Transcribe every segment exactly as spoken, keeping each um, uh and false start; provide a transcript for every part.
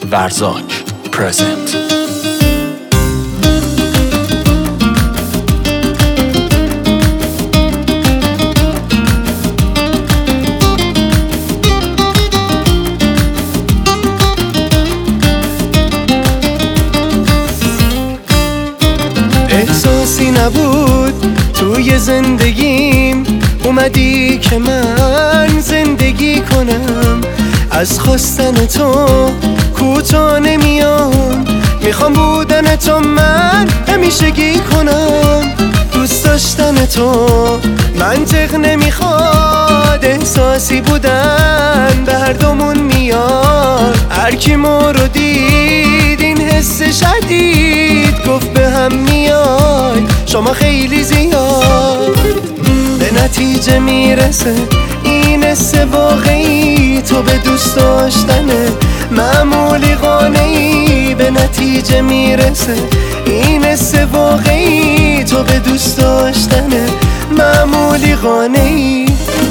ورزاک پرزنت. احساسی نبود توی زندگیم، اومدی که من زندگی کنم. از خواستن تو کوتاه نمیام، میخوام بودن تو من همیشگی کنم. دوست داشتن تو منطق نمیخواد، احساسی بودن به هر دومون میاد. هر کی ما رو دید این حس شدید گفت به هم میای شما خیلی زیاد. به نتیجه میرسه این حس واقعی، تو به دوست داشتنه معمولی قانعی. به نتیجه میرسه این حس واقعی، تو به دوست داشتنه معمولی قانعی.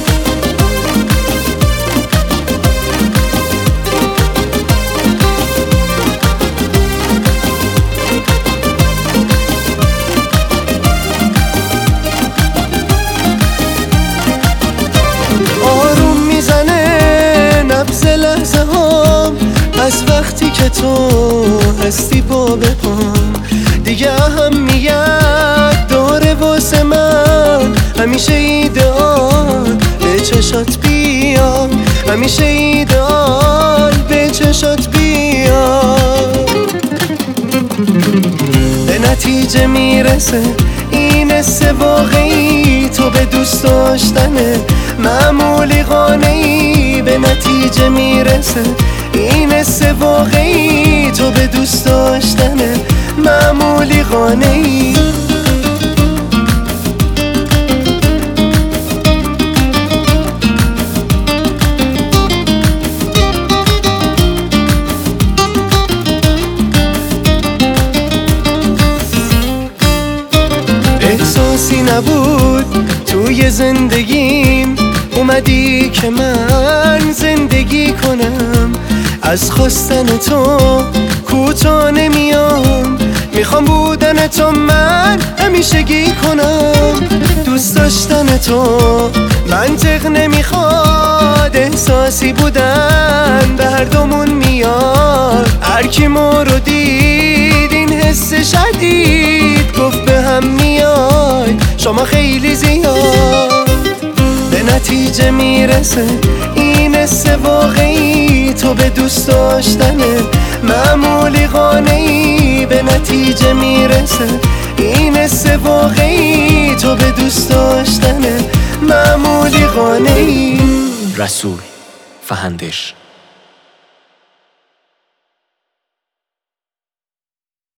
از وقتی که تو هستی با بپام دیگه اهمیت داره واسه من. همیشه ایدئال به چشات بیام، همیشه ایدئال به چشات بیام. به نتیجه میرسه این حس واقعی، تو به دوست داشتنه معمولی قانعی. به نتیجه میرسه این حس واقعی، تو به دوست داشتنه معمولی قانعی. احساسی نبود توی زندگیم، اومدی که من زندگی کنم. از خواستن تو کوتاه نمیام، میخوام بودن تو من همیشگی کنم. دوست داشتن تو منطق نمیخواد، احساسی بودن به هر دومون میاد. هر کی ما رو دید این حس شدید گفت به هم میای شما خیلی زیاد. به نتیجه میرسه این حس واقعی، تو به دوست داشتنه معمولی قانعی. به نتیجه میرسه این حس واقعی، تو به دوست داشتنه معمولی قانعی. رسول فهندش.